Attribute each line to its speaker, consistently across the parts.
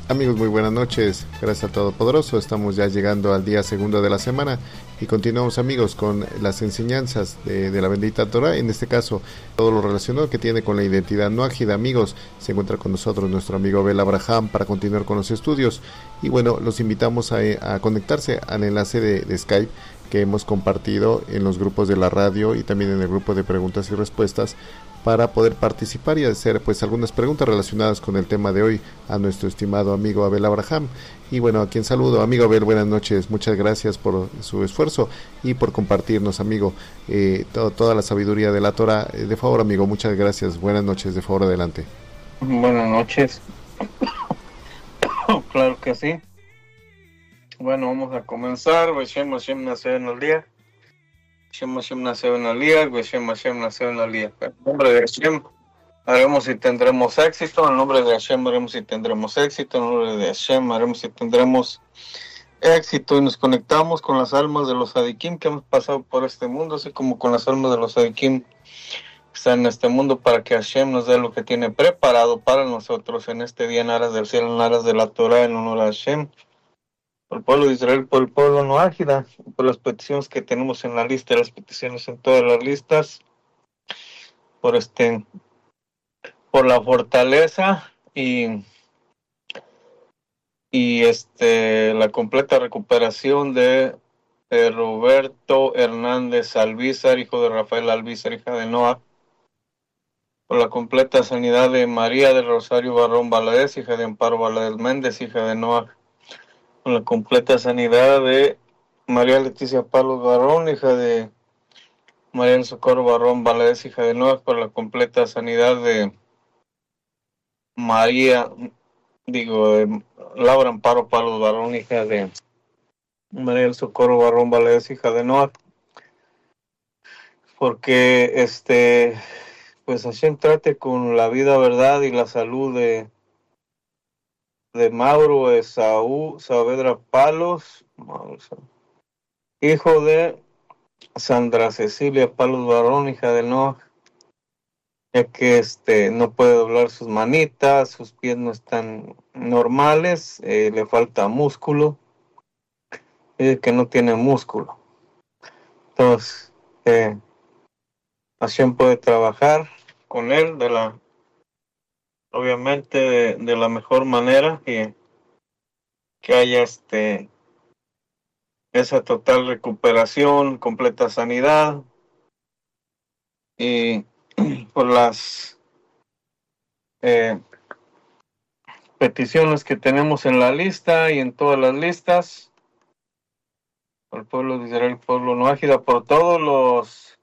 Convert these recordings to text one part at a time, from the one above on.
Speaker 1: Amigos, muy buenas noches. Gracias al Todopoderoso. Estamos ya llegando al día segundo de la semana y continuamos, amigos, con las enseñanzas de la bendita Torah. En este caso, todo lo relacionado que tiene con la identidad no ágida. Amigos, se encuentra con nosotros nuestro amigo Abel Abraham para continuar con los estudios. Y bueno, los invitamos a conectarse al enlace de Skype que hemos compartido en los grupos de la radio y también en el grupo de preguntas y respuestas para poder participar y hacer pues algunas preguntas relacionadas con el tema de hoy a nuestro estimado amigo Abel Abraham. Y bueno, a quien saludo, amigo Abel, buenas noches, muchas gracias por su esfuerzo y por compartirnos, amigo, toda la sabiduría de la Torah. De favor, amigo, muchas gracias, buenas noches, de favor, adelante.
Speaker 2: Buenas noches. Claro que sí. Bueno, vamos a comenzar. Beshem Hashem nació en el día. Beshem Hashem nació en el día. Beshem Hashem nació en el día. En nombre de Hashem haremos si tendremos éxito. En nombre de Hashem haremos si tendremos éxito. En nombre de Hashem haremos si tendremos éxito. Y nos conectamos con las almas de los Sadikim que hemos pasado por este mundo, así como con las almas de los Sadikim que están en este mundo, para que Hashem nos dé lo que tiene preparado para nosotros en este día, en aras del cielo, en aras de la Torah, en honor a Hashem, por el pueblo de Israel, por el pueblo no ágida, por las peticiones que tenemos en la lista, las peticiones en todas las listas, por la fortaleza y la completa recuperación de Roberto Hernández Alvízar, hijo de Rafael Alvízar, hija de Noah, por la completa sanidad de María del Rosario Barrón Valadez, hija de Amparo Valadez Méndez, hija de Noah, por la completa sanidad de María Leticia Palos Barrón, hija de María del Socorro Barrón Valadez, hija de Noah, por la completa sanidad de Laura Amparo Palos Barrón, hija de María del Socorro Barrón Valadez, hija de Noah, porque pues Hashem trate con la vida, verdad y la salud de Mauro Esaú Saavedra Palos, hijo de Sandra Cecilia Palos Barrón, hija de Noah, ya que no puede doblar sus manitas, sus pies no están normales, le falta músculo, que no tiene músculo. Entonces, Hashem puede trabajar con él obviamente de la mejor manera, que haya esa total recuperación, completa sanidad, y por las peticiones que tenemos en la lista y en todas las listas, por el pueblo de Israel, el pueblo no ágida, por todos los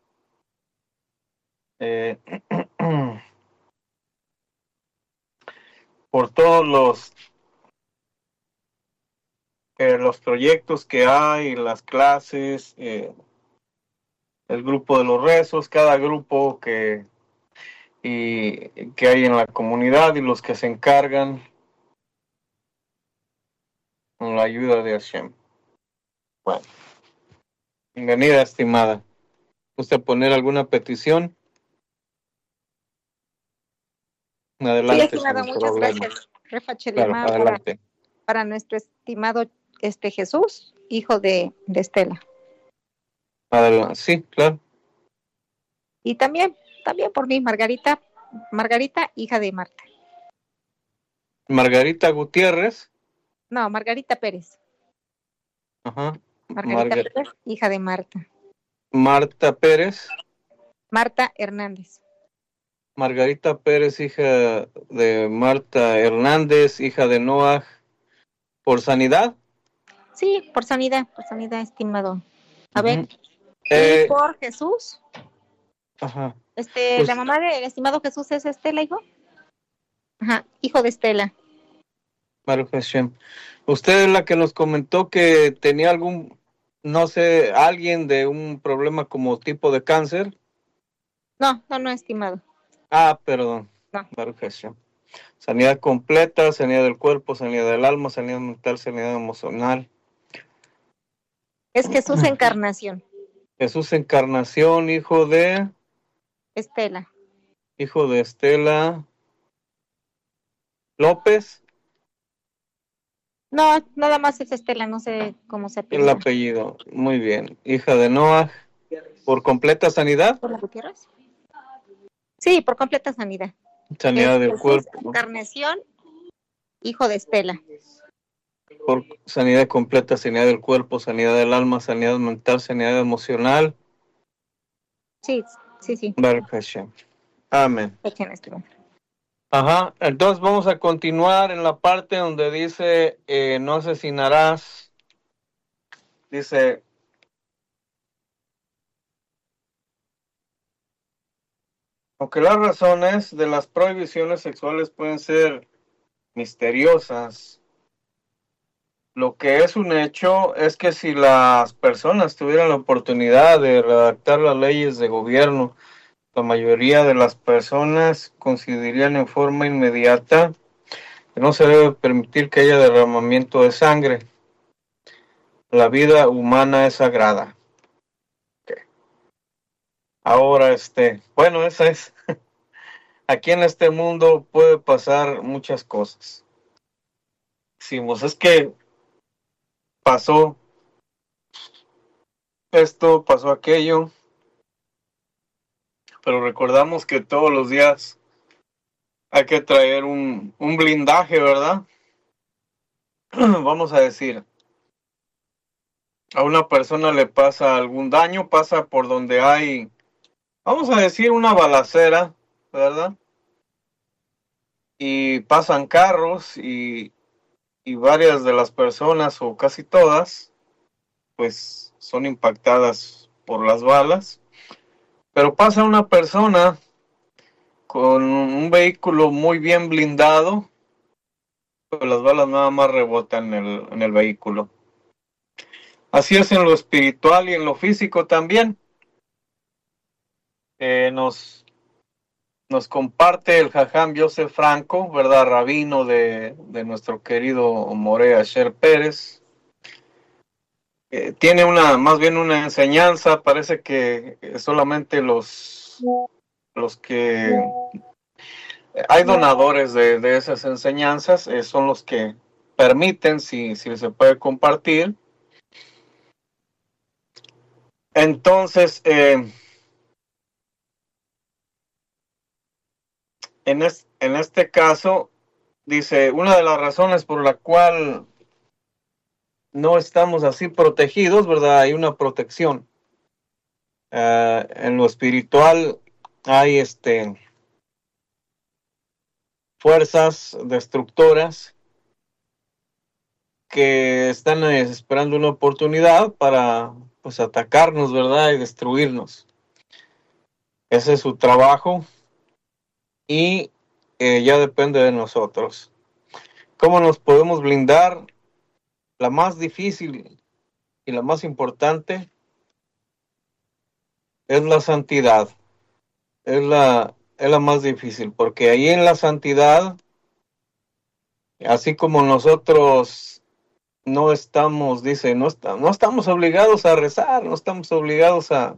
Speaker 2: por todos los proyectos que hay, las clases, el grupo de los rezos, cada grupo que hay en la comunidad y los que se encargan con la ayuda de Hashem. Bueno, bienvenida, estimada. ¿Gusta poner alguna petición? Adelante.
Speaker 3: Sí, estimado, muchas gracias.
Speaker 2: Claro, adelante.
Speaker 3: Para nuestro estimado Jesús, hijo de Estela.
Speaker 2: Adelante. Sí, claro.
Speaker 3: Y también por mí, Margarita, hija de Marta.
Speaker 2: Margarita Gutiérrez.
Speaker 3: No, Margarita Pérez.
Speaker 2: Ajá.
Speaker 3: Margarita Pérez, hija de Marta.
Speaker 2: Marta Pérez.
Speaker 3: Marta Hernández.
Speaker 2: Margarita Pérez, hija de Marta Hernández, hija de Noah, ¿por sanidad?
Speaker 3: Sí, por sanidad, estimado. A ver, y por Jesús.
Speaker 2: Ajá.
Speaker 3: Pues, la mamá del estimado Jesús es Estela, hijo. Ajá, hijo de Estela.
Speaker 2: Baruch Hashem. Usted es la que nos comentó que tenía alguien de un problema como tipo de cáncer.
Speaker 3: No, estimado.
Speaker 2: Ah, perdón.
Speaker 3: No.
Speaker 2: Baruch Hashem. Sanidad completa, sanidad del cuerpo, sanidad del alma, sanidad mental, sanidad emocional.
Speaker 3: Es Jesús Encarnación.
Speaker 2: Jesús Encarnación, hijo de
Speaker 3: Estela.
Speaker 2: Hijo de Estela López.
Speaker 3: No, nada más es Estela, no sé cómo se
Speaker 2: El
Speaker 3: apellida.
Speaker 2: apellido, muy bien. Hija de Noah, por completa sanidad.
Speaker 3: ¿Por la Gutiérrez? Sí, por completa sanidad.
Speaker 2: Sanidad
Speaker 3: Es
Speaker 2: del
Speaker 3: Jesús
Speaker 2: cuerpo.
Speaker 3: Encarnación, hijo de Estela.
Speaker 2: Por sanidad completa, sanidad del cuerpo, sanidad del alma, sanidad mental, sanidad emocional.
Speaker 3: Sí, sí, sí.
Speaker 2: Baruch Hashem. Amén.
Speaker 3: Echen esto.
Speaker 2: Ajá, entonces vamos a continuar en la parte donde dice, no asesinarás. Dice, aunque las razones de las prohibiciones sexuales pueden ser misteriosas, lo que es un hecho es que si las personas tuvieran la oportunidad de redactar las leyes de gobierno, la mayoría de las personas considerarían en forma inmediata que no se debe permitir que haya derramamiento de sangre. La vida humana es sagrada. Okay. Ahora, bueno, esa es. Aquí en este mundo puede pasar muchas cosas. Decimos, es que pasó esto, pasó aquello, pero recordamos que todos los días hay que traer un blindaje, ¿verdad? Vamos a decir, a una persona le pasa algún daño, pasa por donde hay, vamos a decir, una balacera, ¿verdad? Y pasan carros y varias de las personas, o casi todas, pues son impactadas por las balas. Pero pasa una persona con un vehículo muy bien blindado, pues las balas nada más rebotan en el vehículo. Así es en lo espiritual y en lo físico también. Nos comparte el Jajam Joseph Franco, ¿verdad? Rabino de nuestro querido Moré Asher Pérez. Tiene más bien una enseñanza, parece que solamente los que hay donadores de esas enseñanzas, son los que permiten si se puede compartir. Entonces, en este caso, dice, una de las razones por la cual no estamos así protegidos, ¿verdad? Hay una protección. En lo espiritual hay fuerzas destructoras que están esperando una oportunidad para pues atacarnos, ¿verdad? Y destruirnos. Ese es su trabajo y ya depende de nosotros. ¿Cómo nos podemos blindar? La más difícil y la más importante es la santidad. Es la más difícil, porque ahí en la santidad, así como nosotros no estamos, dice, no estamos obligados a rezar, no estamos obligados a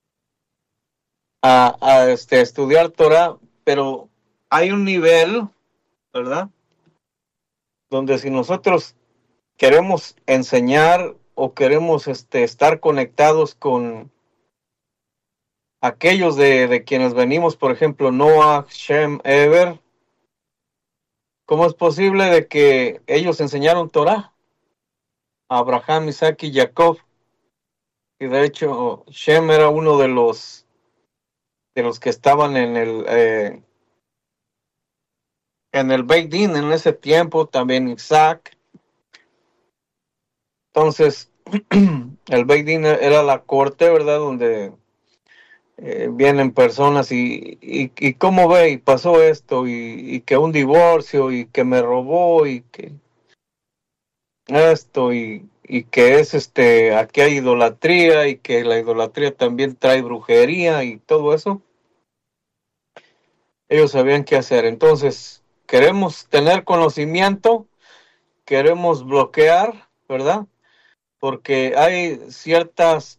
Speaker 2: estudiar Torah, pero hay un nivel, ¿verdad? Donde si nosotros queremos enseñar o queremos estar conectados con aquellos de quienes venimos, por ejemplo, Noah, Shem, Eber, ¿cómo es posible de que ellos enseñaron Torah? Abraham, Isaac y Jacob. Y de hecho, Shem era uno de los que estaban en el Beit Din en ese tiempo, también Isaac. Entonces, el Beit Din era la corte, ¿verdad? Donde vienen personas y cómo ve, y pasó esto, y que un divorcio, y que me robó, y que esto, y que es aquí hay idolatría, y que la idolatría también trae brujería, y todo eso. Ellos sabían qué hacer. Entonces, queremos tener conocimiento, queremos bloquear, ¿verdad? Porque hay ciertas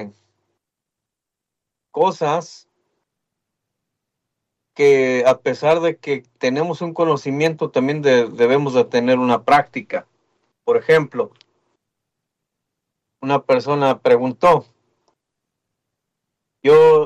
Speaker 2: cosas que a pesar de que tenemos un conocimiento, también debemos de tener una práctica. Por ejemplo, una persona preguntó, yo,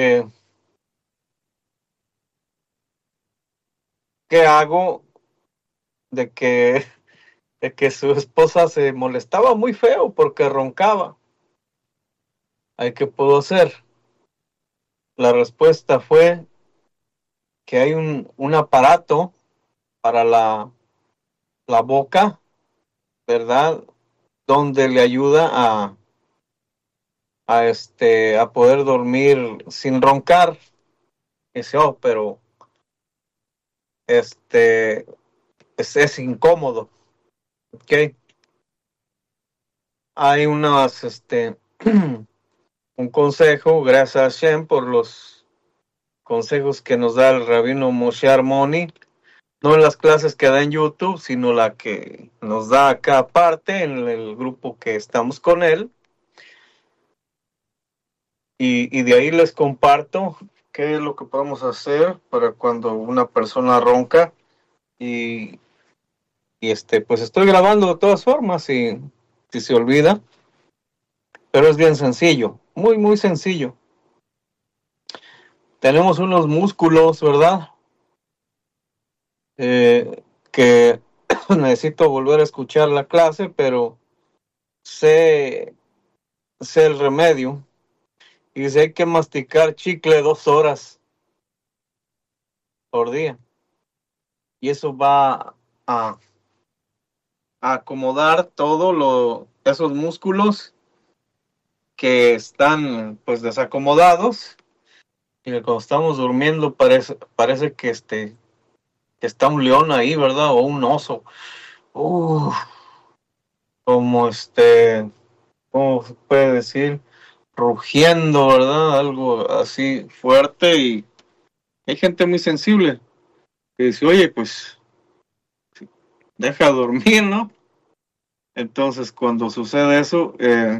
Speaker 2: ¿qué hago de que, de que su esposa se molestaba muy feo porque roncaba? ¿Qué puedo hacer? La respuesta fue que hay un aparato para la boca, ¿verdad? Donde le ayuda a poder dormir sin roncar. Y dice, oh, pero es incómodo, ¿ok? Hay un consejo, gracias a Hashem por los consejos que nos da el rabino Moshe Armoni, no en las clases que da en YouTube, sino la que nos da acá aparte en el grupo que estamos con él. Y de ahí les comparto qué es lo que podemos hacer para cuando una persona ronca. Y pues estoy grabando de todas formas si se olvida, pero es bien sencillo, muy, muy sencillo. Tenemos unos músculos, ¿verdad? Que necesito volver a escuchar la clase, pero sé el remedio. Y dice, hay que masticar chicle 2 horas por día. Y eso va a acomodar esos músculos que están pues desacomodados. Y cuando estamos durmiendo parece que está un león ahí, ¿verdad? O un oso. Como ¿cómo se puede decir? Rugiendo, ¿verdad? Algo así fuerte. Y hay gente muy sensible que dice, oye, pues deja dormir, ¿no? Entonces cuando sucede eso,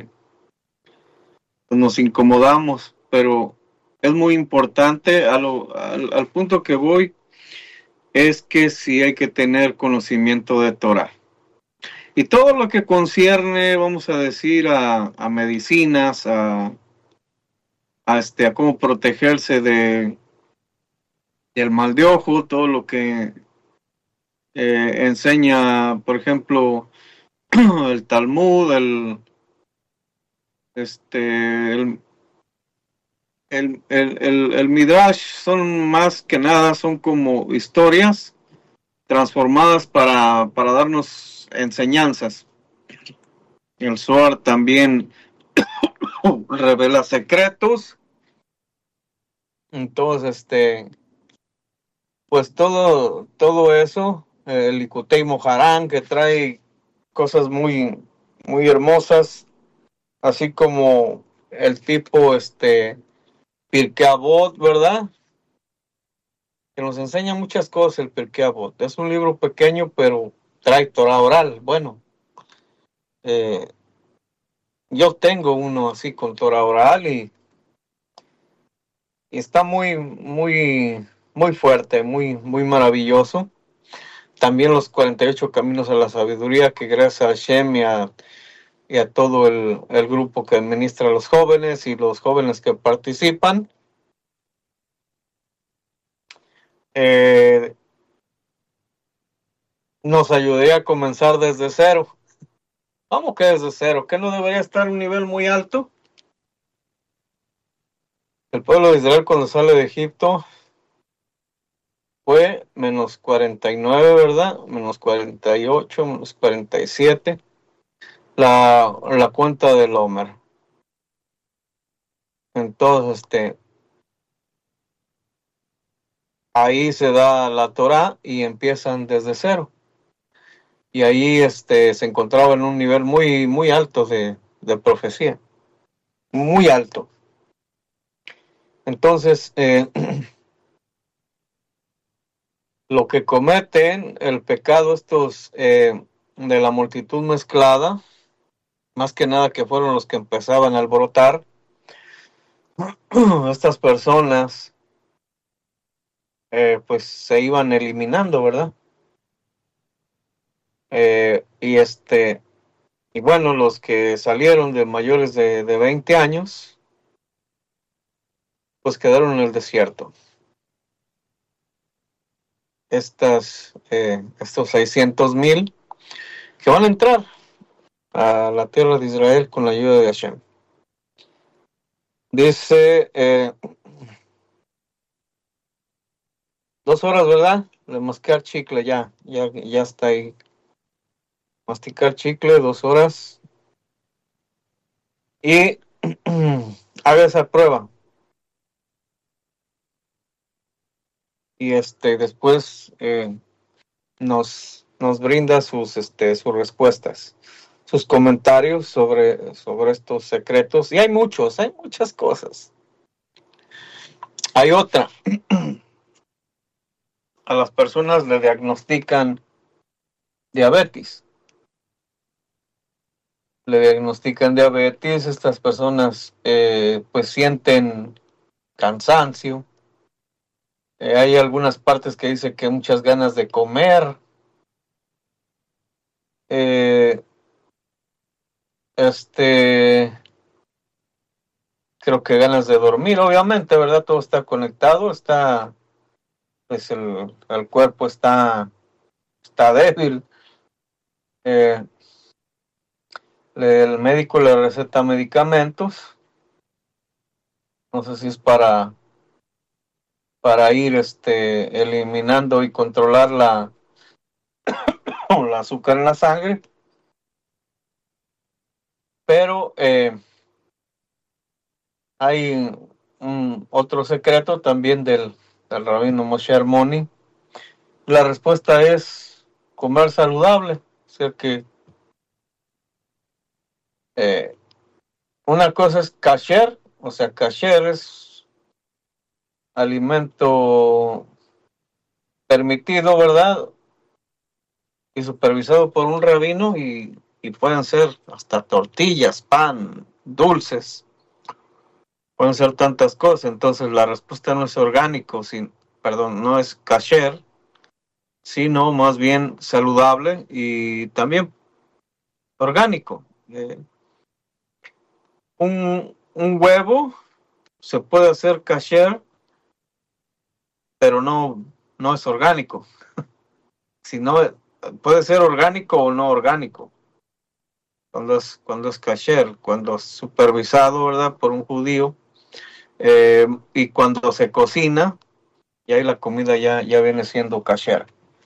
Speaker 2: nos incomodamos, pero es muy importante, al punto que voy, es que sí hay que tener conocimiento de Torah. Y todo lo que concierne, vamos a decir, a medicinas, a cómo protegerse del mal de ojo, todo lo que enseña, por ejemplo, el Talmud, el el Midrash son más que nada, son como historias transformadas para darnos enseñanzas. El Zohar también revela secretos. Entonces, pues todo eso, el Likutei Moharán, que trae cosas muy, muy hermosas, así como el tipo, Pirkei Avot, ¿verdad? Que nos enseña muchas cosas el Pirkei Avot. Es un libro pequeño, pero trae Torah oral. Bueno, yo tengo uno así con Torah oral y está muy, muy, muy fuerte, muy, muy maravilloso. También los 48 caminos a la sabiduría, que gracias a Hashem y a todo el grupo que administra a los jóvenes y los jóvenes que participan, nos ayudé a comenzar desde cero. ¿Cómo que desde cero? ¿Que no debería estar a un nivel muy alto? El pueblo de Israel cuando sale de Egipto fue menos 49, ¿verdad? Menos 48, menos 47. La cuenta del Homer. Entonces, ahí se da la Torah y empiezan desde cero. Y ahí se encontraba en un nivel muy, muy alto de profecía. Muy alto. Entonces, lo que cometen el pecado estos de la multitud mezclada, más que nada que fueron los que empezaban a alborotar, estas personas pues se iban eliminando, ¿verdad? Y bueno, los que salieron de mayores de 20 años, pues quedaron en el desierto. Estos 600,000 que van a entrar a la tierra de Israel con la ayuda de Hashem. Dice 2 horas, ¿verdad? De mascar chicle, ya está ahí. Masticar chicle 2 horas. Y haga esa prueba. Y después nos brinda sus respuestas, sus comentarios sobre estos secretos. Y hay muchas cosas. Hay otra. A las personas le diagnostican diabetes. Estas personas pues sienten cansancio. Hay algunas partes que dice que muchas ganas de comer. Creo que ganas de dormir, obviamente, ¿verdad? Todo está conectado, pues el cuerpo está débil. El médico le receta medicamentos. No sé si es para ir eliminando y controlar la azúcar en la sangre. Pero hay otro secreto también del rabino Moshe Armoni. La respuesta es comer saludable. O sea que una cosa es kasher, o sea, kasher es alimento permitido, ¿verdad? Y supervisado por un rabino y pueden ser hasta tortillas, pan, dulces, pueden ser tantas cosas. Entonces la respuesta no es orgánico, no es kasher, sino más bien saludable y también orgánico. Un huevo se puede hacer kasher, pero no es orgánico. Sino puede ser orgánico o no orgánico. Cuando es kasher, cuando es supervisado, ¿verdad? Por un judío. Y cuando se cocina, y ahí la comida ya viene siendo kasher.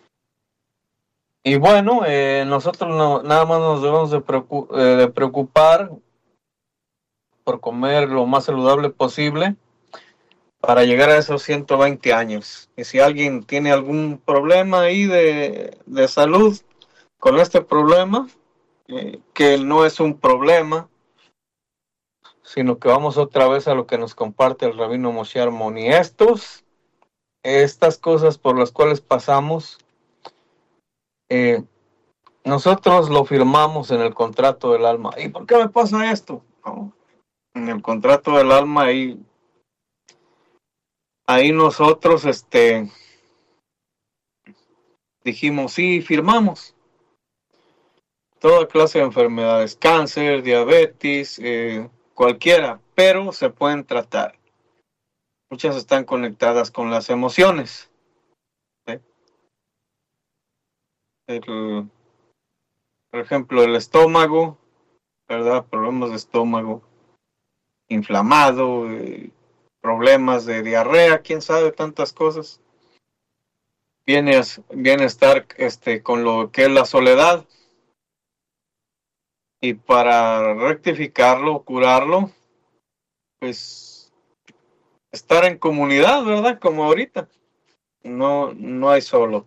Speaker 2: Y bueno, nosotros nada más nos debemos de preocupar por comer lo más saludable posible para llegar a esos 120 años. Y si alguien tiene algún problema ahí de salud con este problema, que no es un problema, sino que vamos otra vez a lo que nos comparte el rabino Moshe Armoni. Estas cosas por las cuales pasamos, nosotros lo firmamos en el contrato del alma. ¿Y por qué me pasa esto? No, en el contrato del alma ahí nosotros dijimos, sí, firmamos toda clase de enfermedades, cáncer, diabetes, cualquiera, pero se pueden tratar. Muchas están conectadas con las emociones. Por ejemplo, el estómago, ¿verdad? Problemas de estómago inflamado, problemas de diarrea, quién sabe, tantas cosas. Viene a estar con lo que es la soledad. Y para rectificarlo, curarlo, pues estar en comunidad, ¿verdad? Como ahorita. No hay solo.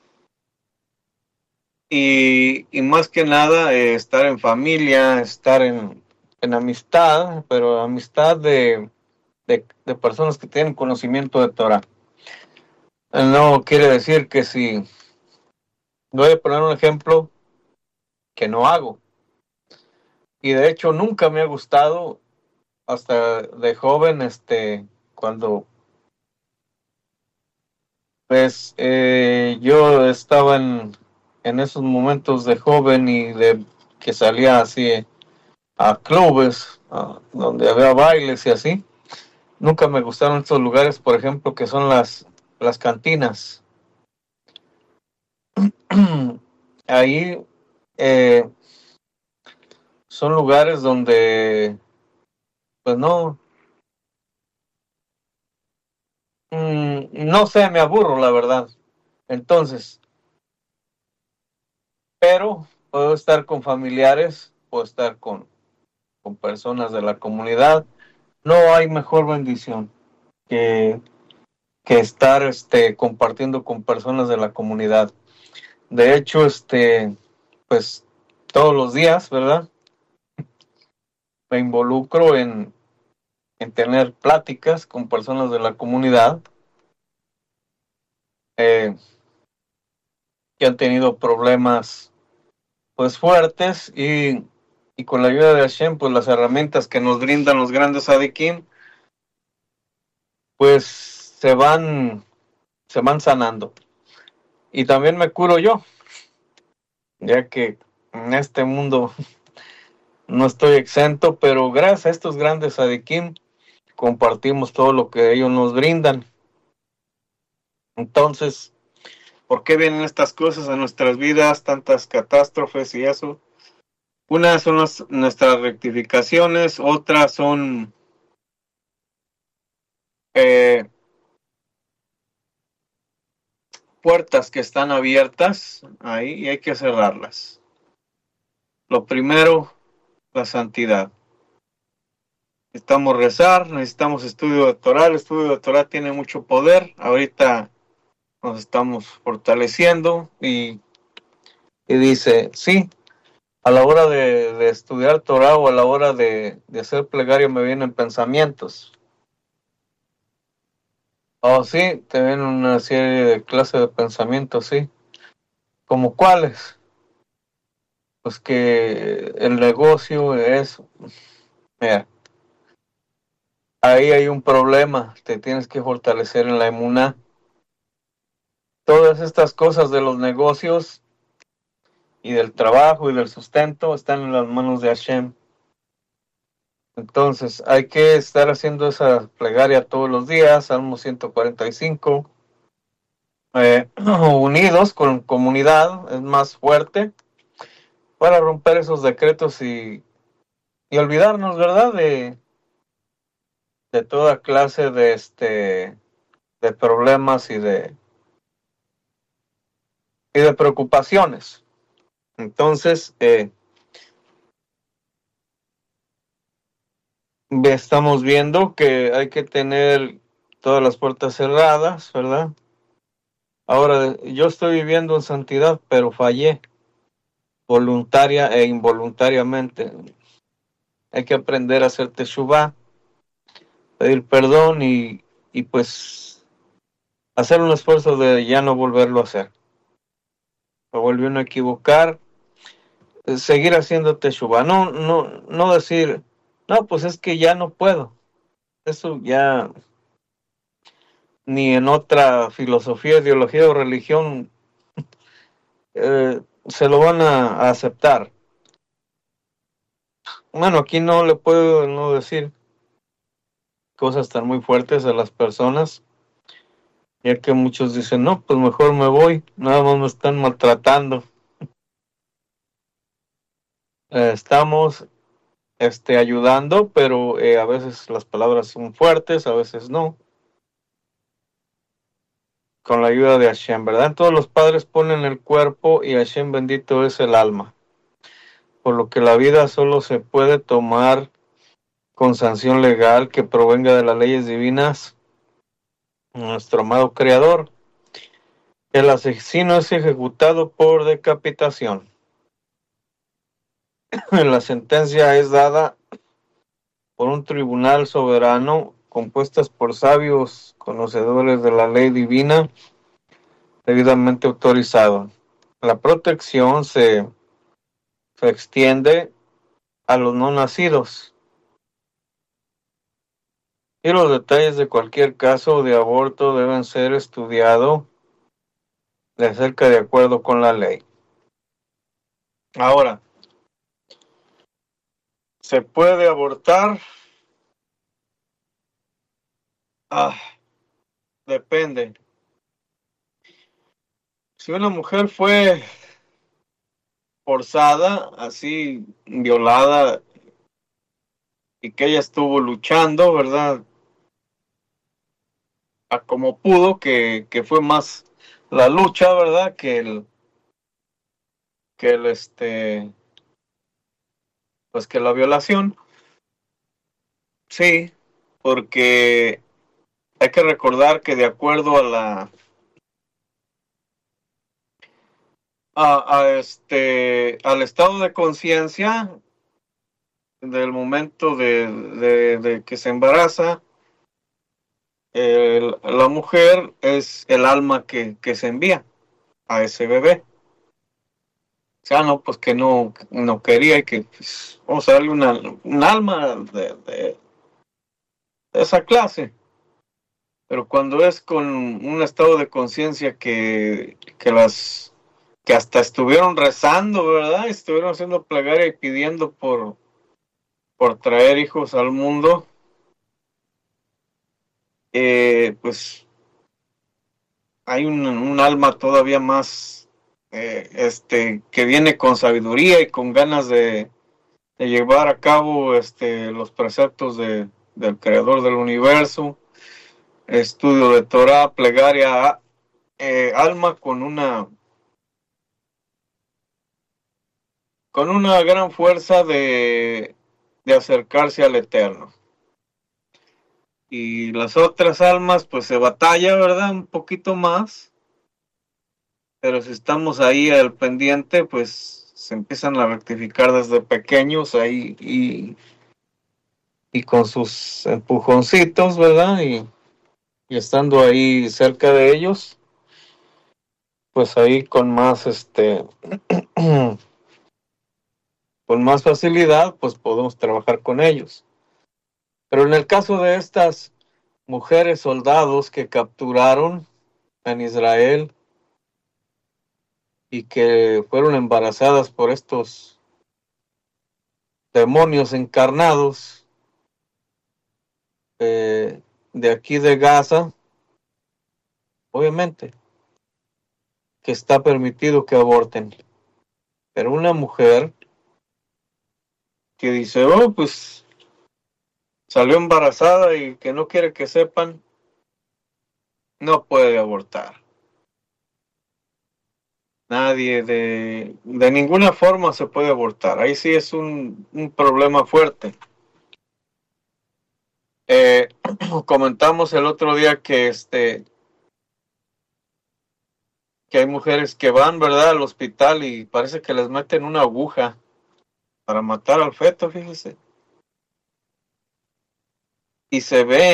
Speaker 2: Y más que nada, estar en familia, estar en amistad, pero amistad de personas que tienen conocimiento de Torah. No quiere decir que si voy a poner un ejemplo que no hago. Y de hecho nunca me ha gustado, hasta de joven, cuando pues yo estaba en en esos momentos de joven y de que salía así a clubes, donde había bailes y así, nunca me gustaron estos lugares, por ejemplo, que son las cantinas. Ahí son lugares donde, pues no sé, me aburro, la verdad. Entonces, pero puedo estar con familiares, puedo estar con personas de la comunidad. No hay mejor bendición que, que estar compartiendo con personas de la comunidad. De hecho, pues todos los días, ¿verdad? Me involucro en tener pláticas con personas de la comunidad que han tenido problemas pues fuertes y con la ayuda de Hashem, pues las herramientas que nos brindan los grandes Adikim, pues se van sanando. Y también me curo yo, ya que en este mundo no estoy exento, pero gracias a estos grandes Adikim compartimos todo lo que ellos nos brindan. Entonces, ¿por qué vienen estas cosas a nuestras vidas, tantas catástrofes y eso? Unas son nuestras rectificaciones, otras son puertas que están abiertas ahí y hay que cerrarlas. Lo primero, la santidad. Necesitamos rezar, necesitamos estudio de Torah. El estudio de Torah tiene mucho poder. Ahorita nos estamos fortaleciendo y dice, sí, a la hora de estudiar Torah o a la hora de hacer plegaria me vienen pensamientos. Oh, sí, te vienen una serie de clases de pensamientos, sí. ¿Como cuáles? Pues que el negocio es, mira, ahí hay un problema, te tienes que fortalecer en la emuná. Todas estas cosas de los negocios y del trabajo y del sustento están en las manos de Hashem. Entonces hay que estar haciendo esa plegaria todos los días, Salmo 145, unidos con comunidad, es más fuerte, para romper esos decretos y olvidarnos, ¿verdad? De toda clase de problemas y de preocupaciones. Entonces, estamos viendo que hay que tener todas las puertas cerradas, ¿verdad? Ahora, yo estoy viviendo en santidad, pero fallé voluntaria e involuntariamente. Hay que aprender a hacer teshuvah, pedir perdón y pues hacer un esfuerzo de ya no volverlo a hacer. Me volví a equivocar, seguir haciendo teshuvah, no decir, no, pues es que ya no puedo. Eso ya ni en otra filosofía, ideología o religión se lo van a aceptar. Bueno, aquí no le puedo no decir cosas tan muy fuertes a las personas, ya que muchos dicen, no, pues mejor me voy, nada más me están maltratando. Estamos ayudando, pero a veces las palabras son fuertes, a veces no. Con la ayuda de Hashem, ¿verdad? Todos los padres ponen el cuerpo y Hashem bendito es el alma. Por lo que la vida solo se puede tomar con sanción legal que provenga de las leyes divinas, nuestro amado Creador. El asesino es ejecutado por decapitación. La sentencia es dada por un tribunal soberano compuestas por sabios conocedores de la ley divina debidamente autorizado. La protección se extiende a los no nacidos y los detalles de cualquier caso de aborto deben ser estudiados de cerca de acuerdo con la ley. Ahora, ¿se puede abortar? Depende. Si una mujer fue forzada, así violada, y que ella estuvo luchando, ¿verdad? A como pudo, que fue más la lucha, ¿verdad? Pues que la violación. Sí, porque hay que recordar que de acuerdo a al estado de conciencia del momento de que se embaraza, la mujer es el alma que se envía a ese bebé. O sea, no, pues que no quería y que pues, vamos a darle un alma de esa clase. Pero cuando es con un estado de conciencia que hasta estuvieron rezando, ¿verdad? Estuvieron haciendo plegaria y pidiendo por traer hijos al mundo, pues hay un alma todavía más, que viene con sabiduría y con ganas de llevar a cabo los preceptos del creador del universo, estudio de Torah, plegaria, alma con una gran fuerza de acercarse al Eterno. Y las otras almas, pues se batalla, ¿verdad? Un poquito más, pero si estamos ahí al pendiente, pues se empiezan a rectificar desde pequeños ahí y con sus empujoncitos, ¿verdad? Y estando ahí cerca de ellos, pues ahí con más con más facilidad, pues podemos trabajar con ellos. Pero en el caso de estas mujeres soldados que capturaron en Israel y que fueron embarazadas por estos demonios encarnados de aquí de Gaza, obviamente que está permitido que aborten. Pero una mujer que dice, oh, pues salió embarazada y que no quiere que sepan, no puede abortar. Nadie de ninguna forma se puede abortar. Ahí sí es un problema fuerte. Comentamos el otro día que hay mujeres que van, ¿verdad?, al hospital y parece que les meten una aguja para matar al feto, fíjese. Y se ve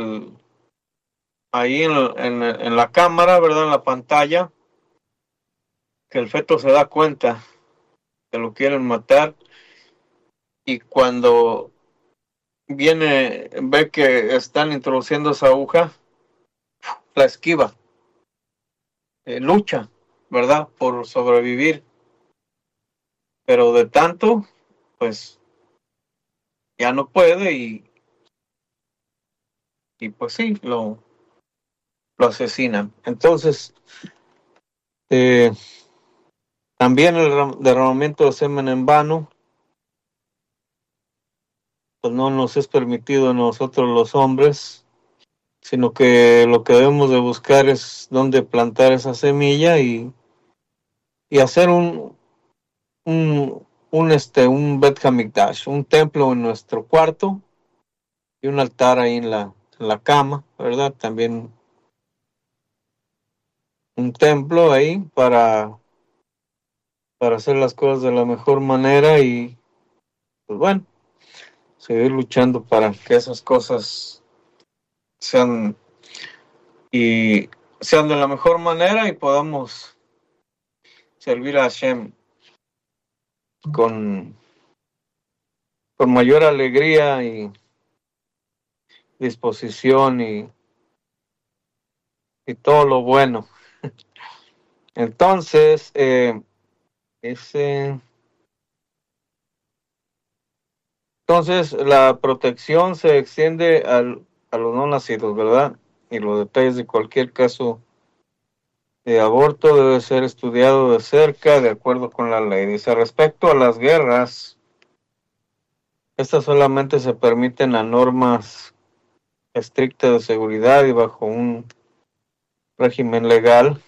Speaker 2: ahí en la cámara, ¿verdad?, en la pantalla, que el feto se da cuenta que lo quieren matar y cuando ve que están introduciendo esa aguja, la esquiva, lucha, ¿verdad?, por sobrevivir. Pero de tanto, pues ya no puede y pues sí, lo asesinan. Entonces, también el derramamiento de semen en vano, pues no nos es permitido a nosotros los hombres, sino que lo que debemos de buscar es dónde plantar esa semilla y hacer un Bet Hamikdash, un templo en nuestro cuarto y un altar ahí en la cama, ¿verdad? También un templo ahí para hacer las cosas de la mejor manera y pues bueno, seguir luchando para que esas cosas sean sean de la mejor manera y podamos servir a Hashem con mayor alegría y disposición y todo lo bueno. Entonces, ese Entonces, la protección se extiende a los no nacidos, ¿verdad? Y los detalles de cualquier caso de aborto debe ser estudiado de cerca de acuerdo con la ley. Dice, respecto a las guerras, estas solamente se permiten a normas estrictas de seguridad y bajo un régimen legal.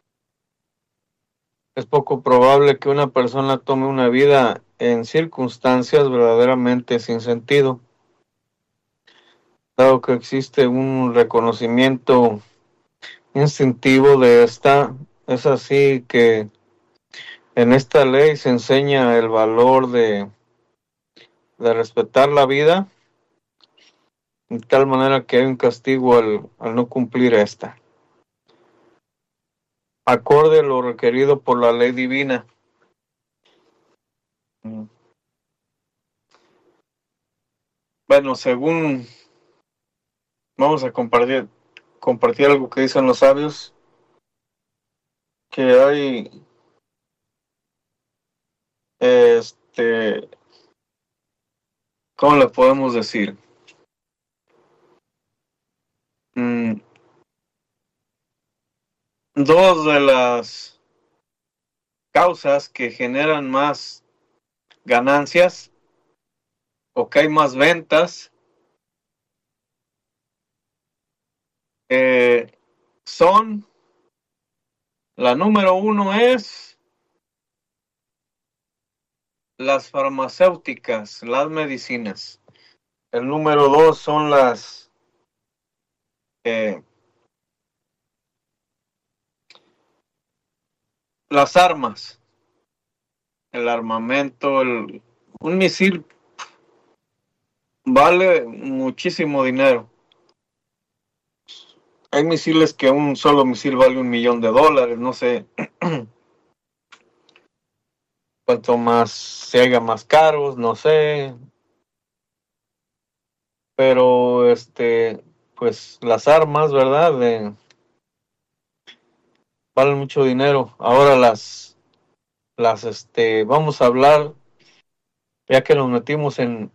Speaker 2: Es poco probable que una persona tome una vida en circunstancias verdaderamente sin sentido, dado que existe un reconocimiento instintivo de esta. Es así que en esta ley se enseña el valor de respetar la vida, de tal manera que hay un castigo al no cumplir esta, acorde a lo requerido por la ley divina. Bueno, según vamos a compartir algo que dicen los sabios, que hay ¿cómo le podemos decir? Dos de las causas que generan más ganancias o que hay más ventas son, la número uno es las farmacéuticas, las medicinas. El número dos son las armas, el armamento, un misil vale muchísimo dinero. Hay misiles que un solo misil vale $1,000,000, no sé cuanto más se haga más caros, no sé, pero pues las armas, ¿verdad? Valen mucho dinero. Ahora vamos a hablar, ya que nos metimos en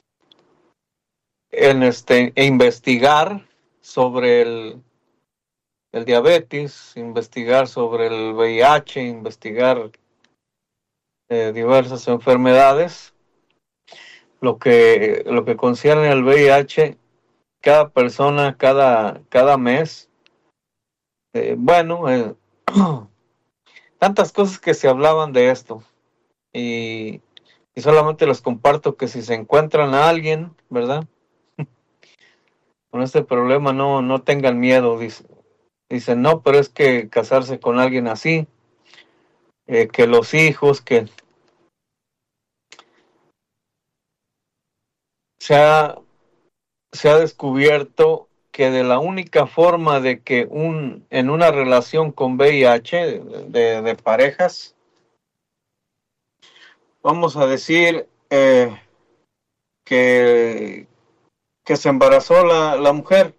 Speaker 2: investigar sobre el diabetes, investigar sobre el VIH, investigar diversas enfermedades. Lo que concierne al VIH, cada persona, cada mes, tantas cosas que se hablaban de esto, y solamente les comparto que si se encuentran a alguien, ¿verdad?, con este problema, no tengan miedo. Dicen, no, pero es que casarse con alguien así, que los hijos, que se ha descubierto que de la única forma de que en una relación con VIH de parejas, vamos a decir que se embarazó la mujer,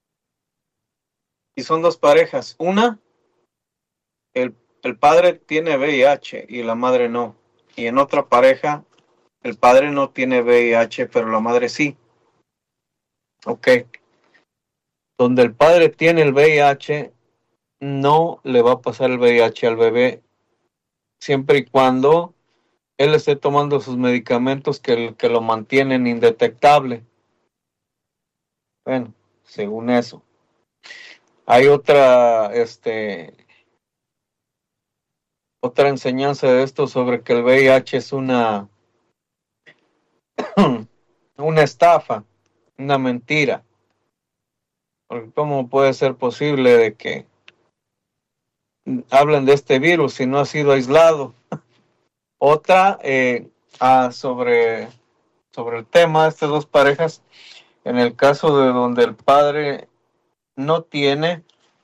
Speaker 2: y son dos parejas. Una, el padre tiene VIH y la madre no. Y en otra pareja, el padre no tiene VIH, pero la madre sí. Ok. Donde el padre tiene el VIH, no le va a pasar el VIH al bebé, siempre y cuando él esté tomando sus medicamentos que lo mantienen indetectable. Bueno, según eso. Hay otra enseñanza de esto sobre que el VIH es una estafa, una mentira. Porque ¿cómo puede ser posible de que hablen de este virus si no ha sido aislado? Otra, sobre el tema de estas dos parejas, en el caso de donde el padre no tiene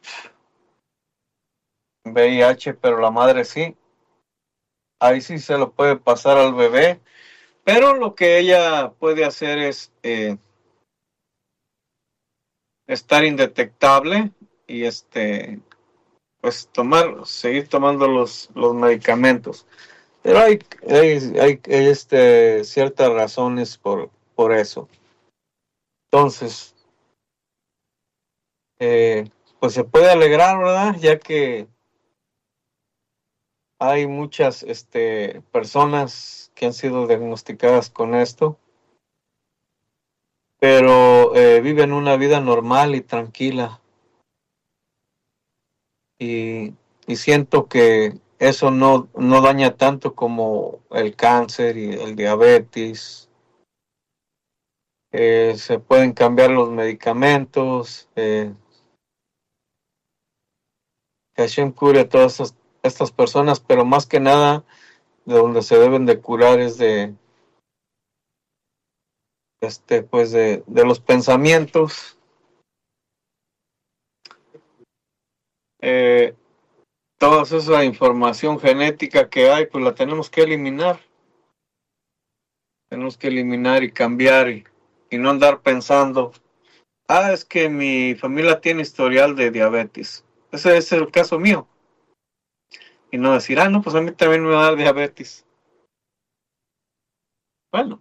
Speaker 2: VIH, pero la madre sí, ahí sí se lo puede pasar al bebé, pero lo que ella puede hacer es estar indetectable y pues seguir tomando los medicamentos. Pero hay ciertas razones por eso. Entonces, pues se puede alegrar, ¿verdad? Ya que hay muchas personas que han sido diagnosticadas con esto, pero viven una vida normal y tranquila. Y siento que eso no daña tanto como el cáncer y el diabetes. Se pueden cambiar los medicamentos. Que Hashem cure a todas estas personas, pero más que nada de donde se deben de curar es pues de los pensamientos. Toda esa información genética que hay, pues la tenemos que eliminar. Tenemos que eliminar y cambiar y no andar pensando, es que mi familia tiene historial de diabetes. Ese es el caso mío. Y no decir, no, pues a mí también me va a dar diabetes. Bueno,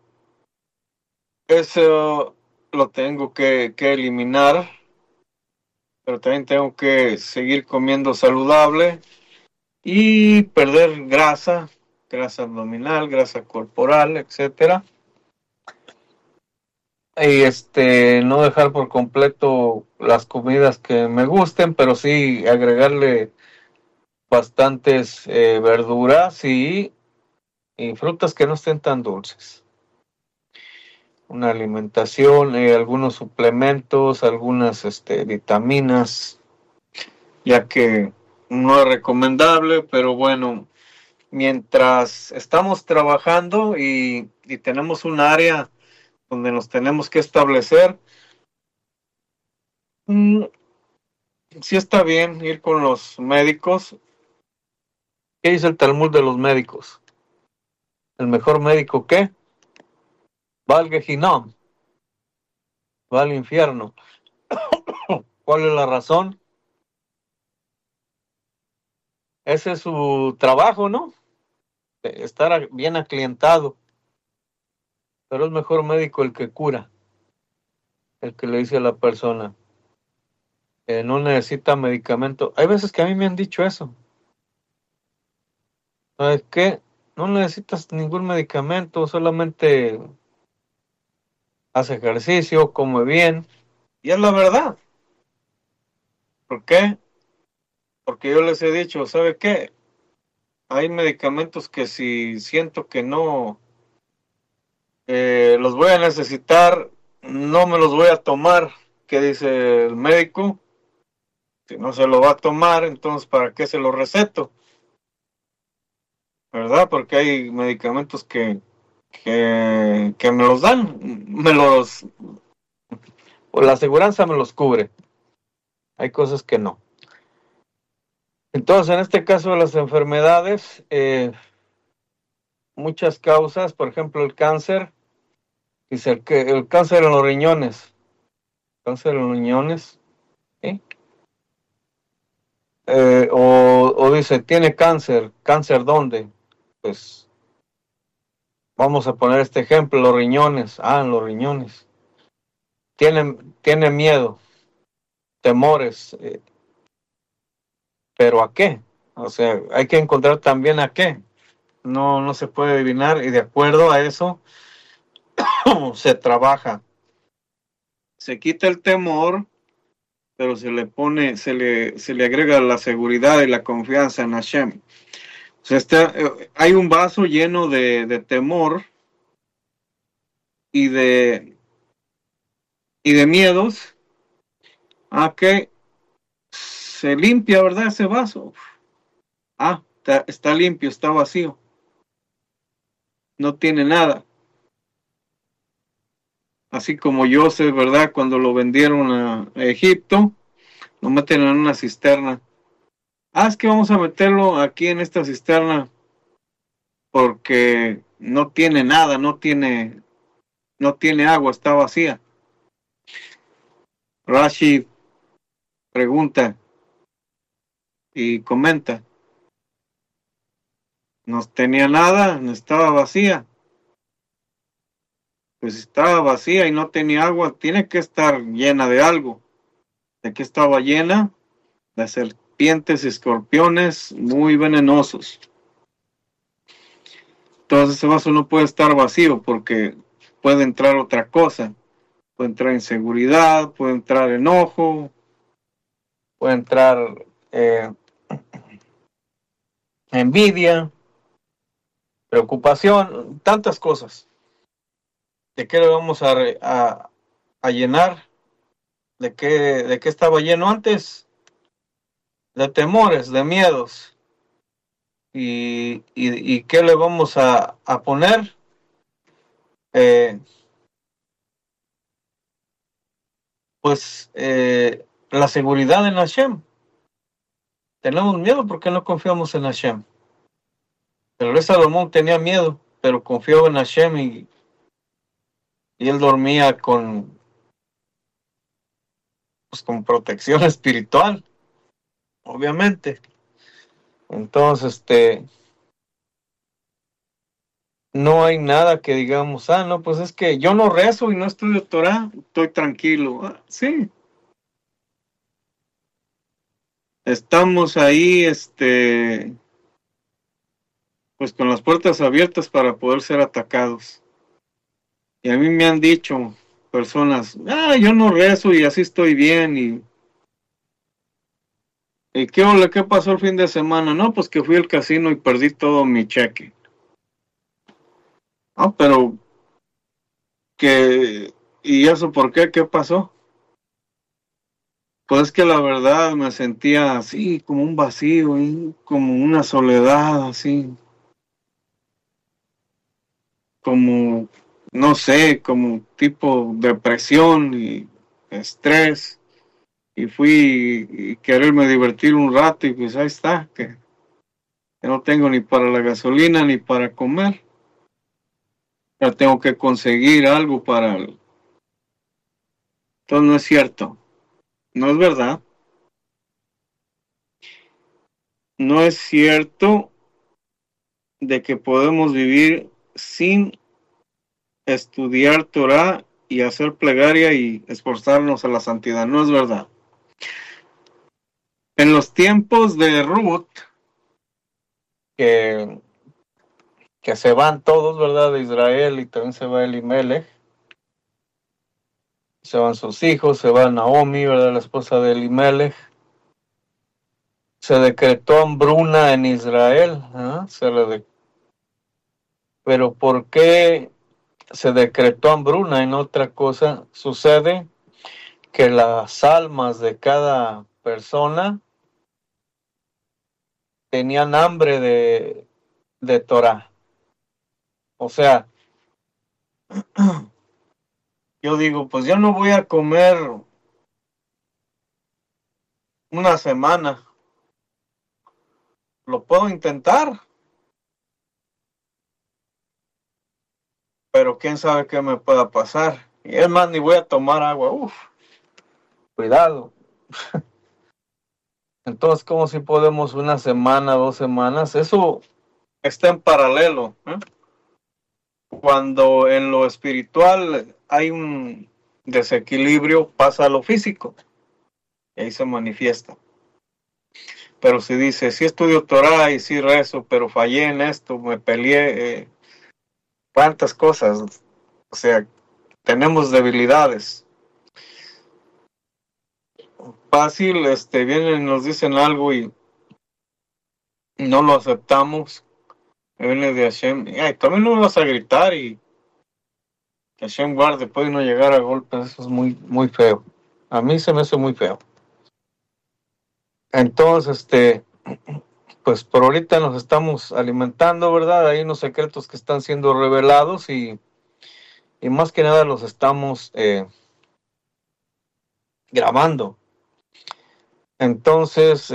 Speaker 2: eso lo tengo que eliminar, pero también tengo que seguir comiendo saludable y perder grasa abdominal, grasa corporal, etcétera. Y no dejar por completo las comidas que me gusten, pero sí agregarle bastantes verduras y frutas que no estén tan dulces. Una alimentación, algunos suplementos, algunas vitaminas, ya que no es recomendable, pero bueno, mientras estamos trabajando y tenemos un área donde nos tenemos que establecer, sí está bien ir con los médicos. ¿Qué dice el Talmud de los médicos? ¿El mejor médico qué? Va al Gehinnom, va al infierno. ¿Cuál es la razón? Ese es su trabajo, ¿no? Estar bien aclientado. Pero es mejor médico el que cura, el que le dice a la persona, no necesita medicamento. Hay veces que a mí me han dicho eso. ¿Sabes qué? No necesitas ningún medicamento, solamente haz ejercicio, come bien. Y es la verdad. ¿Por qué? Porque yo les he dicho, ¿sabe qué? Hay medicamentos que si siento que no los voy a necesitar, no me los voy a tomar. ¿Qué dice el médico? Si no se lo va a tomar, entonces ¿para qué se lo receto? ¿Verdad? Porque hay medicamentos que me los dan, o la aseguranza me los cubre. Hay cosas que no. Entonces, en este caso de las enfermedades, muchas causas, por ejemplo, el cáncer, dice el cáncer en los riñones, ¿sí? O dice, tiene ¿cáncer dónde? Pues vamos a poner este ejemplo, los riñones, en los riñones. Tiene miedo, temores, pero ¿a qué? O sea, hay que encontrar también a qué. No se puede adivinar y de acuerdo a eso se trabaja. Se quita el temor, pero se le agrega la seguridad y la confianza en Hashem. O sea, hay un vaso lleno de temor y de miedos, a que se limpia, ¿verdad? Ese vaso. Está limpio, está vacío. No tiene nada. Así como Joseph, ¿verdad? Cuando lo vendieron a Egipto, lo meten en una cisterna. Es que vamos a meterlo aquí en esta cisterna porque no tiene nada, no tiene agua, está vacía. Rashi pregunta y comenta, No tenía nada, no estaba vacía. Pues estaba vacía y no tenía agua, tiene que estar llena de algo. ¿De qué estaba llena? De serpientes y escorpiones muy venenosos. Entonces ese vaso no puede estar vacío porque puede entrar otra cosa. Puede entrar inseguridad, puede entrar enojo, puede entrar envidia, preocupación, tantas cosas. ¿De qué le vamos a llenar? ¿De qué estaba lleno antes? De temores, de miedos. ¿Y qué le vamos a poner? La seguridad en Hashem. Tenemos miedo porque no confiamos en Hashem. El rey Salomón tenía miedo, pero confiaba en Hashem y él dormía con protección espiritual, obviamente. Entonces, no hay nada que digamos, no, pues es que yo no rezo y no estudio Torah, estoy tranquilo. Sí. Estamos ahí, pues con las puertas abiertas para poder ser atacados. Y a mí me han dicho personas, yo no rezo y así estoy bien. ¿Y qué pasó el fin de semana? No, pues que fui al casino y perdí todo mi cheque. Pero ¿y eso por qué? ¿Qué pasó? Pues es que la verdad me sentía así, como un vacío, como una soledad, así. Como, no sé, como tipo depresión y estrés. Y fui y quererme divertir un rato y pues ahí está, que no tengo ni para la gasolina ni para comer. Ya tengo que conseguir algo para... Entonces no es cierto, no es verdad. No es cierto de que podemos vivir sin estudiar Torah y hacer plegaria y esforzarnos a la santidad. No es verdad. En los tiempos de Ruth, que se van todos, ¿verdad? De Israel y también se va Elimelech. Se van sus hijos, se va Naomi, ¿verdad? La esposa de Elimelech. Se decretó hambruna en Israel. Pero ¿por qué se decretó hambruna? En otra cosa sucede que las almas de cada persona tenían hambre de Torah. O sea, yo digo, pues yo no voy a comer una semana. Lo puedo intentar, pero quién sabe qué me pueda pasar. Y es más, ni voy a tomar agua. Cuidado. Entonces, ¿cómo si podemos una semana, 2 semanas? Eso está en paralelo. Cuando en lo espiritual hay un desequilibrio, pasa a lo físico. Y ahí se manifiesta. Pero si dice, sí estudio Torah y sí rezo, pero fallé en esto, me peleé, cuántas cosas. O sea, tenemos debilidades. Fácil, vienen y nos dicen algo y no lo aceptamos. Viene de Hashem. También no vas a gritar y que Hashem guarde, puede no llegar a golpes. Eso es muy, muy feo. A mí se me hace muy feo. Entonces, pues por ahorita nos estamos alimentando, ¿verdad? Hay unos secretos que están siendo revelados y más que nada los estamos grabando. Entonces,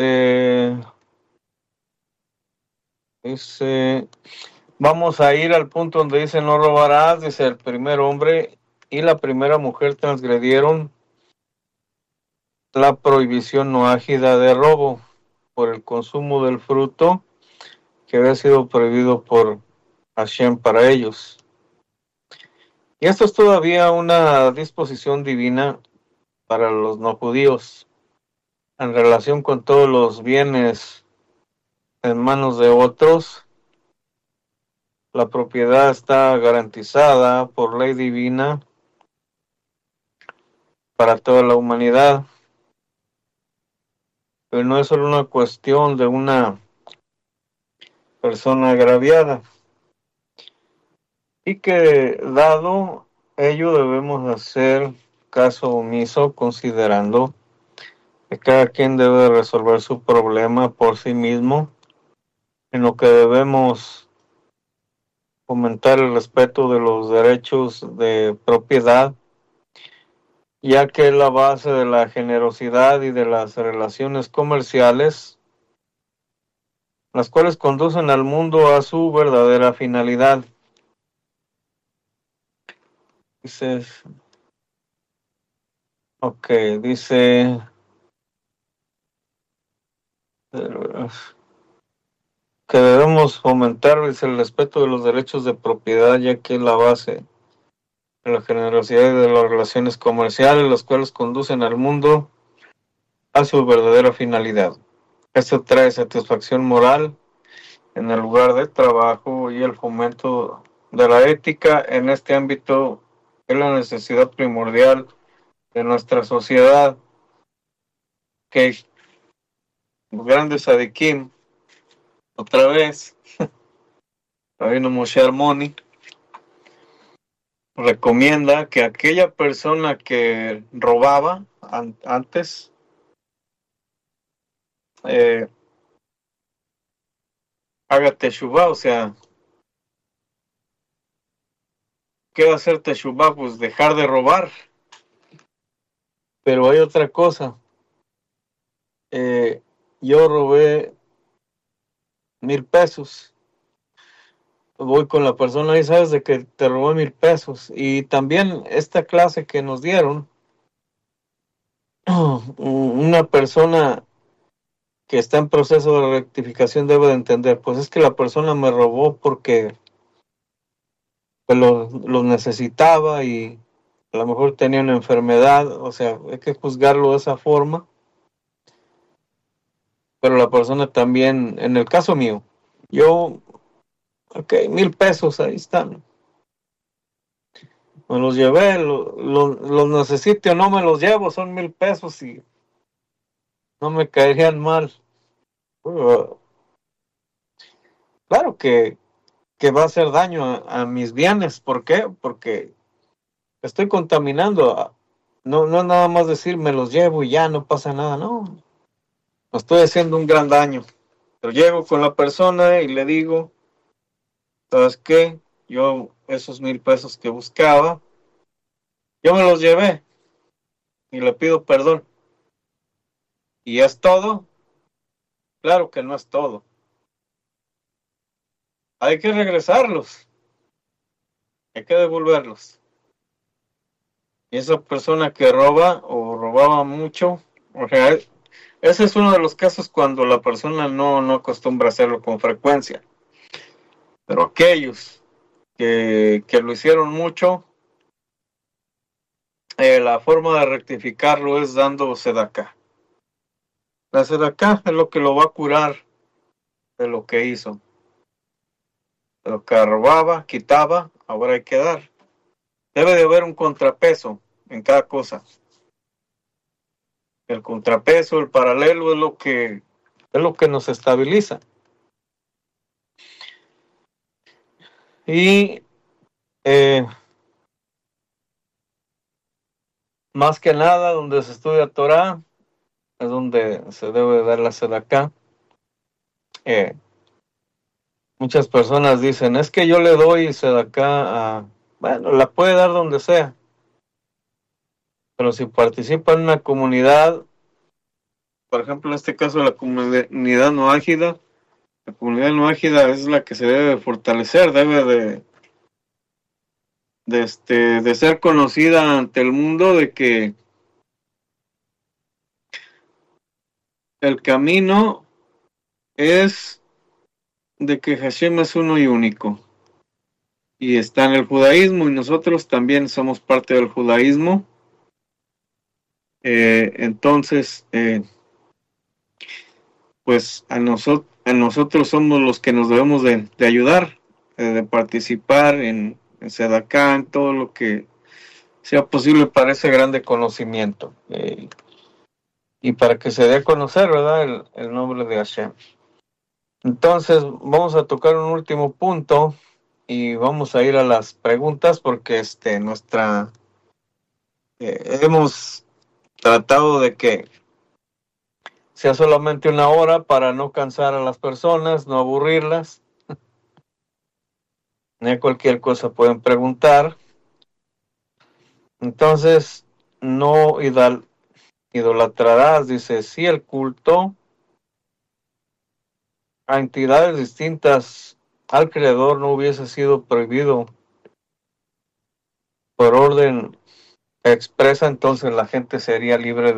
Speaker 2: vamos a ir al punto donde dice no robarás. Dice el primer hombre y la primera mujer transgredieron la prohibición no ágida de robo por el consumo del fruto que había sido prohibido por Hashem para ellos. Y esto es todavía una disposición divina para los no judíos en relación con todos los bienes en manos de otros. La propiedad está garantizada por ley divina para toda la humanidad. Pero no es solo una cuestión de una persona agraviada. Y que dado ello debemos hacer caso omiso considerando que cada quien debe resolver su problema por sí mismo, en lo que debemos fomentar el respeto de los derechos de propiedad, ya que es la base de la generosidad y de las relaciones comerciales, las cuales conducen al mundo a su verdadera finalidad. Dice, dice que debemos fomentar el respeto de los derechos de propiedad, ya que es la base de la generosidad y de las relaciones comerciales, las cuales conducen al mundo a su verdadera finalidad. Esto trae satisfacción moral en el lugar de trabajo y el fomento de la ética en este ámbito es la necesidad primordial de nuestra sociedad. Que los grandes Sadikim, otra vez, Rabino Moshe Armoni, recomienda que aquella persona que robaba antes haga teshuvah, o sea, ¿qué va a hacer teshuvah? Pues dejar de robar. Pero hay otra cosa. Yo robé 1,000 pesos. Voy con la persona y sabes de que te robé 1,000 pesos. Y también esta clase que nos dieron, una persona que está en proceso de rectificación debe de entender, pues es que la persona me robó porque pues lo necesitaba y a lo mejor tenía una enfermedad, o sea, hay que juzgarlo de esa forma. Pero la persona también, en el caso mío, yo, 1,000 pesos, ahí están. Me los llevé, los necesito o no me los llevo, son 1,000 pesos y no me caerían mal. Claro que va a hacer daño a mis bienes. ¿Por qué? Porque estoy contaminando. No es nada más decir me los llevo y ya no pasa nada, no. Estoy haciendo un gran daño. Pero llego con la persona y le digo, ¿sabes qué? Yo esos 1,000 pesos que buscaba, yo me los llevé y le pido perdón. ¿Y es todo? Claro que no es todo. Hay que regresarlos. Hay que devolverlos. Y esa persona que roba o robaba mucho, o sea, ese es uno de los casos cuando la persona no acostumbra a hacerlo con frecuencia. Pero aquellos que lo hicieron mucho, la forma de rectificarlo es dando sedacá. La sedacá es lo que lo va a curar de lo que hizo. De lo que robaba, quitaba, ahora hay que dar. Debe de haber un contrapeso en cada cosa. El contrapeso, el paralelo es lo que nos estabiliza. Y más que nada, donde se estudia Torah, es donde se debe dar la sedacá. Muchas personas dicen, es que yo le doy sedacá bueno, la puede dar donde sea. Pero si participa en una comunidad, por ejemplo, en este caso la comunidad no ágida, la comunidad no ágida es la que se debe fortalecer, debe de ser conocida ante el mundo de que el camino es de que Hashem es uno y único. Y está en el judaísmo y nosotros también somos parte del judaísmo. Entonces, pues a nosotros somos los que nos debemos de ayudar, de participar en Sedacá, en todo lo que sea posible para ese grande conocimiento. Y para que se dé a conocer, ¿verdad?, el nombre de Hashem. Entonces, vamos a tocar un último punto y vamos a ir a las preguntas porque hemos tratado de que sea solamente una hora para no cansar a las personas, no aburrirlas. Cualquier cosa pueden preguntar. Entonces, no idolatrarás, dice, si el culto a entidades distintas al Creador no hubiese sido prohibido por orden expresa, entonces la gente sería libre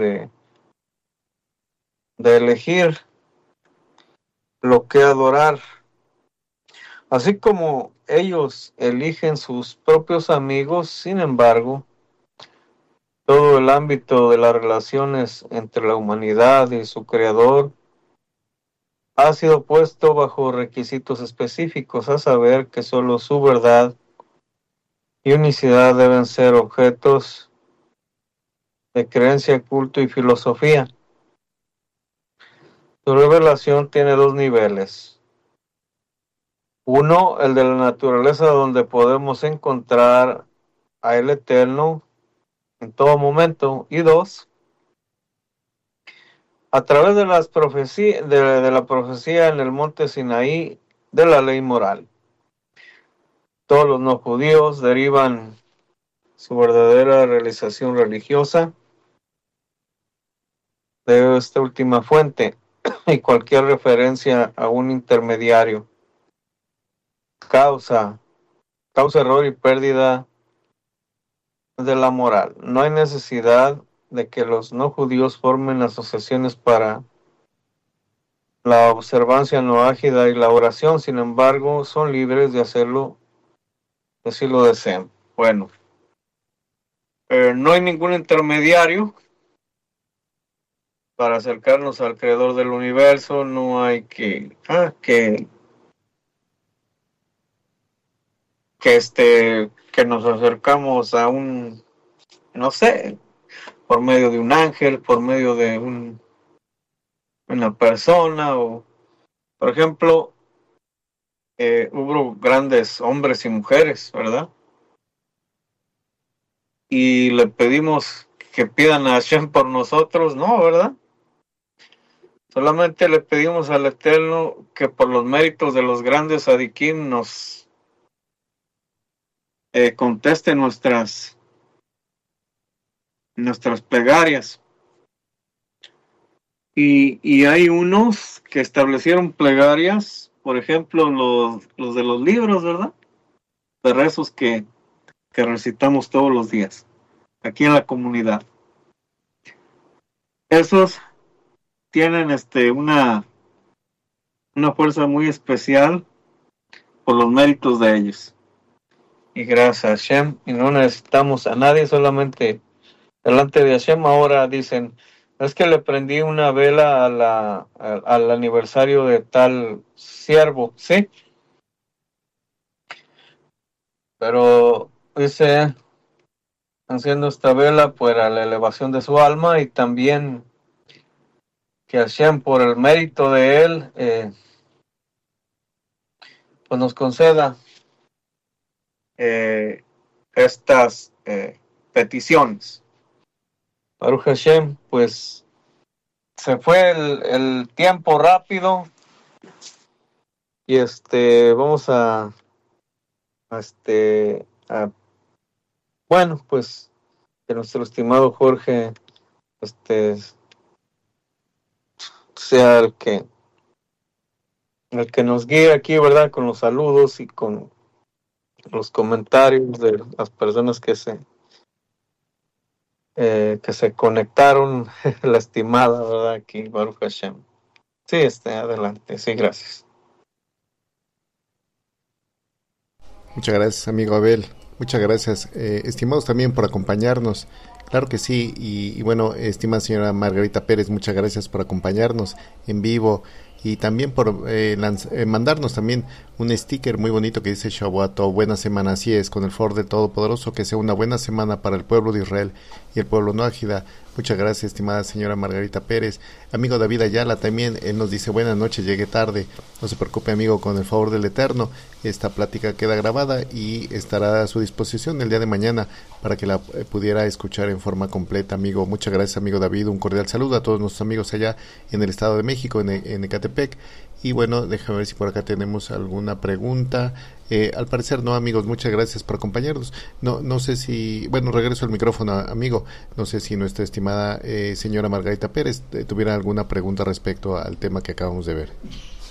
Speaker 2: de elegir lo que adorar. Así como ellos eligen sus propios amigos, sin embargo, todo el ámbito de las relaciones entre la humanidad y su Creador ha sido puesto bajo requisitos específicos, a saber que solo su verdad y unicidad deben ser objetos de creencia, culto y filosofía. Su revelación tiene dos niveles. Uno, el de la naturaleza, donde podemos encontrar a el Eterno en todo momento. Y dos, a través de las profecías, de la profecía en el monte Sinaí de la ley moral. Todos los no judíos derivan su verdadera realización religiosa de esta última fuente y cualquier referencia a un intermediario causa error y pérdida de la moral. No hay necesidad de que los no judíos formen asociaciones para la observancia no ágida y la oración, sin embargo, son libres de hacerlo si lo desean. Bueno, no hay ningún intermediario para acercarnos al creador del universo, no hay que nos acercamos a un, no sé, por medio de un ángel, por medio de una persona, o por ejemplo, hubo grandes hombres y mujeres, ¿verdad? Y le pedimos que pidan a Hashem por nosotros, no, ¿verdad? Solamente le pedimos al Eterno que por los méritos de los grandes Adikim nos conteste nuestras plegarias. Y hay unos que establecieron plegarias, por ejemplo, los de los libros, ¿verdad? De rezos que recitamos todos los días, aquí en la comunidad. Esos tienen una fuerza muy especial por los méritos de ellos. Y gracias a Hashem, y no necesitamos a nadie, solamente delante de Hashem. Ahora dicen, es que le prendí una vela al aniversario de tal siervo, ¿sí? Pero dice, haciendo esta vela para la elevación de su alma y también que Hashem, por el mérito de él, pues nos conceda estas peticiones. Baruch Hashem, pues se fue el tiempo rápido y vamos bueno, pues que nuestro estimado Jorge sea el que nos guíe aquí, ¿verdad? Con los saludos y con los comentarios de las personas que se conectaron, la estimada, ¿verdad? Aquí, Baruch Hashem. Sí, adelante. Sí, gracias.
Speaker 1: Muchas gracias, amigo Abel. Muchas gracias, estimados también por acompañarnos. Claro que sí, y bueno, estimada señora Margarita Pérez, muchas gracias por acompañarnos en vivo y también por mandarnos también un sticker muy bonito que dice Shavuot, buena semana, así es, con el favor del Todopoderoso, que sea una buena semana para el pueblo de Israel y el pueblo noájida. Muchas gracias, estimada señora Margarita Pérez. Amigo David Ayala también, él nos dice buenas noches, llegué tarde. No se preocupe, amigo, con el favor del Eterno. Esta plática queda grabada y estará a su disposición el día de mañana para que la pudiera escuchar en forma completa, amigo. Muchas gracias, amigo David. Un cordial saludo a todos nuestros amigos allá en el Estado de México, en Ecatepec. Y bueno, déjame ver si por acá tenemos alguna pregunta. Al parecer no, amigos, muchas gracias por acompañarnos. No sé si, bueno, regreso el micrófono, amigo. No sé si nuestra estimada señora Margarita Pérez tuviera alguna pregunta respecto al tema que acabamos de ver.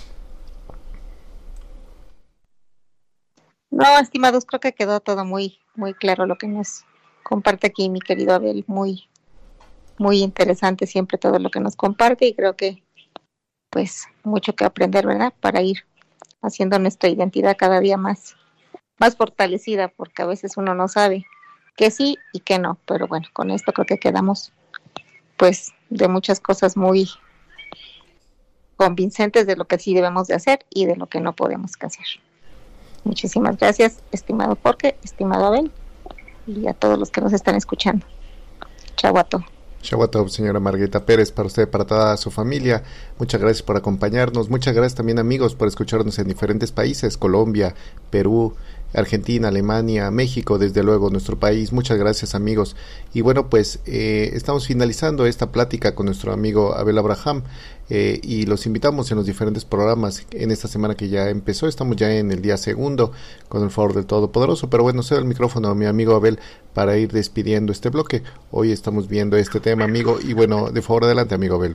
Speaker 3: No, estimados, creo que quedó todo muy claro lo que nos comparte aquí mi querido Abel. Muy interesante siempre todo lo que nos comparte, y creo que pues mucho que aprender, ¿verdad? Para ir haciendo nuestra identidad cada día más fortalecida, porque a veces uno no sabe que sí y que no, pero bueno, con esto creo que quedamos pues de muchas cosas muy convincentes de lo que sí debemos de hacer y de lo que no podemos hacer. Muchísimas gracias, estimado Jorge, estimado Abel, y a todos los que nos están escuchando. Chau a todos.
Speaker 1: Shavuot, señora Margarita Pérez, para usted, para toda su familia. Muchas gracias por acompañarnos. Muchas gracias también, amigos, por escucharnos en diferentes países: Colombia, Perú, Argentina, Alemania, México, desde luego nuestro país. Muchas gracias, amigos. Y bueno, pues estamos finalizando esta plática con nuestro amigo Abel Abraham, y los invitamos en los diferentes programas en esta semana que ya empezó. Estamos ya en el día segundo, con el favor del Todopoderoso, pero bueno, cedo el micrófono a mi amigo Abel para ir despidiendo este bloque. Hoy estamos viendo este tema, amigo, y bueno, de favor, adelante, amigo Abel.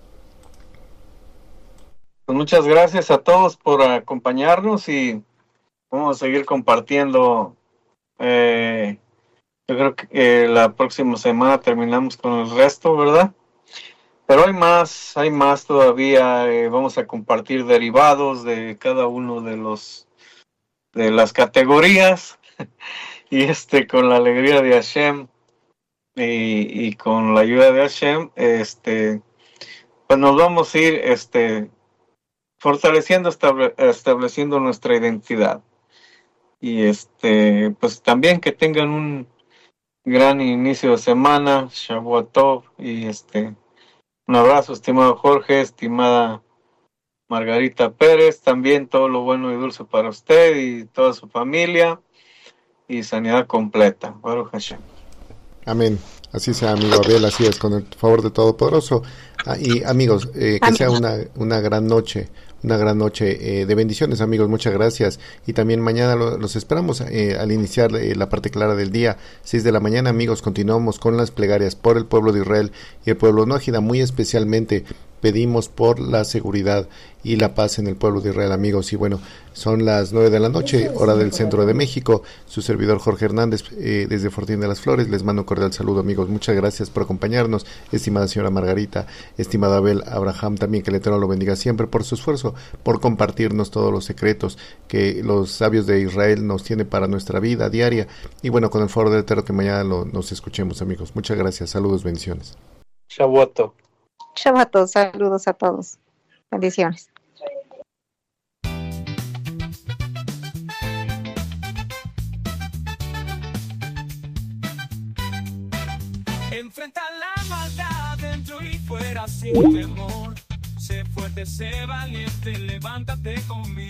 Speaker 2: Pues muchas gracias a todos por acompañarnos, y vamos a seguir compartiendo. Yo creo que la próxima semana terminamos con el resto, ¿verdad? Pero hay más todavía. Vamos a compartir derivados de cada uno de las categorías y con la alegría de Hashem y con la ayuda de Hashem, pues nos vamos a ir fortaleciendo, estableciendo nuestra identidad. Y pues también que tengan un gran inicio de semana, Shavuot Tov, y un abrazo, estimado Jorge, estimada Margarita Pérez, también todo lo bueno y dulce para usted y toda su familia, y sanidad completa. Baruch Hashem.
Speaker 1: Amén. Así sea, amigo Abel, así es, con el favor de Todopoderoso. Y amigos, que sea una gran noche de bendiciones, amigos. Muchas gracias. Y también mañana los esperamos al iniciar la parte clara del día, 6 de la mañana, amigos. Continuamos con las plegarias por el pueblo de Israel y el pueblo noájida. Muy especialmente pedimos por la seguridad y la paz en el pueblo de Israel, amigos. Y bueno, son las 9 de la noche, hora del centro de México. Su servidor Jorge Hernández, desde Fortín de las Flores, les mando un cordial saludo, amigos. Muchas gracias por acompañarnos, estimada señora Margarita, estimado Abel Abraham, también que el Eterno lo bendiga siempre por su esfuerzo, por compartirnos todos los secretos que los sabios de Israel nos tienen para nuestra vida diaria. Y bueno, con el favor del Eterno, que mañana nos escuchemos, amigos. Muchas gracias, saludos, bendiciones.
Speaker 2: Shavuot.
Speaker 3: Shabbat, saludos a todos. Bendiciones.
Speaker 4: Enfrenta la maldad dentro y fuera sin temor. Sé fuerte, sé valiente, levántate conmigo.